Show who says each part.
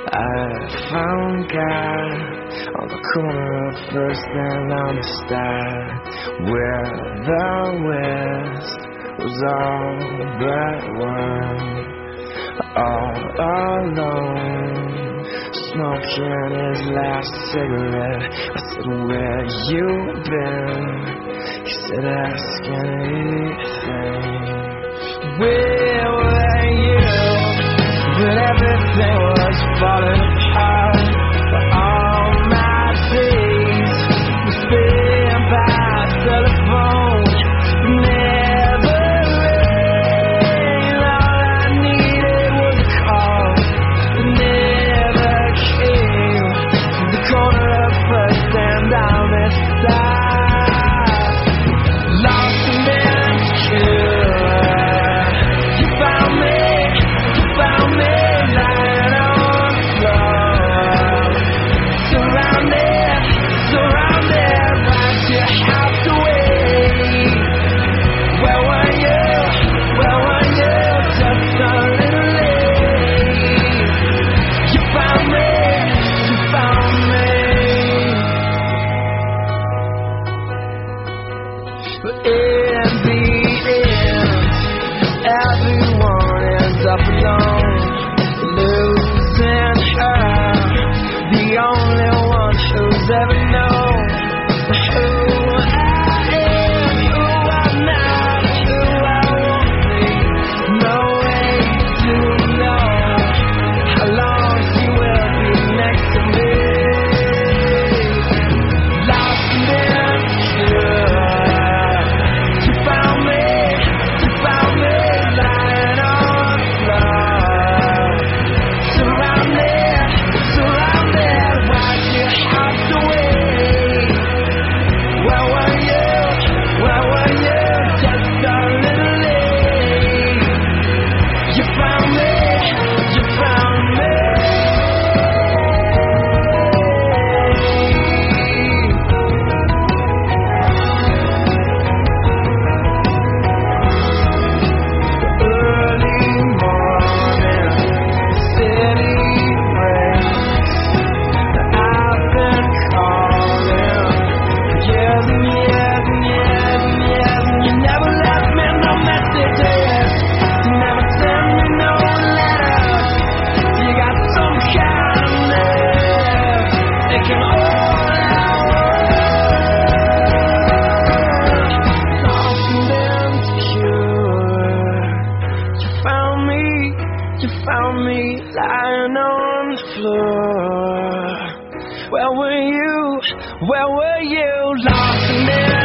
Speaker 1: I found God on the corner of First and Amistad, where the West was all but one. All alone, smoking his last cigarette. I said, where you been? He said, ask anything. Where were you when everything was falling apart? For all my days were spent by telephone. Never rained. All I needed was a call that never came. The corner of First and Amistad, lost and insecure. But in the end, everyone ends up alone, losing her, the only one who's ever known who I am, who I'm not, who I won't be. No way to know how long she will be next to me. Lost and insecure. You found me lying on the floor. Where were you? Where were you? Lost in there.